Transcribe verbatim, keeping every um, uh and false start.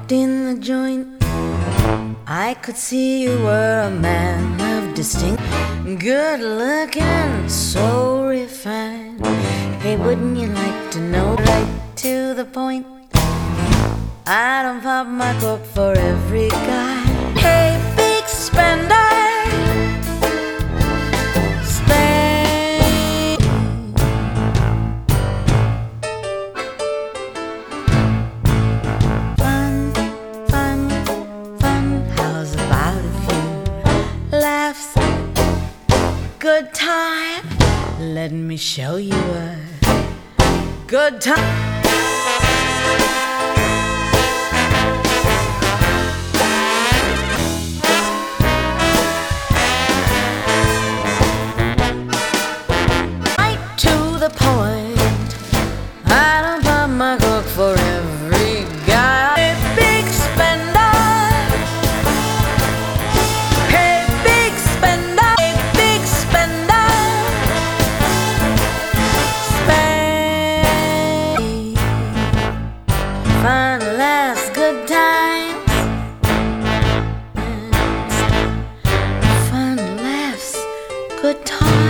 walked in the joint, I could see you were a man of distinct, good looking, so refined. Hey, wouldn't you like to know, right to the point? I don't pop my cork for every guy. Hey, big spender, spend. Fun, fun, fun. How's about a few laughs? Good time. Let me show you a good time. Point. I don't pop my cork for every guy. Hey, big spender. Hey, big spender. Hey, big spender. Spend. Fun laughs, good times. Fun laughs, good times.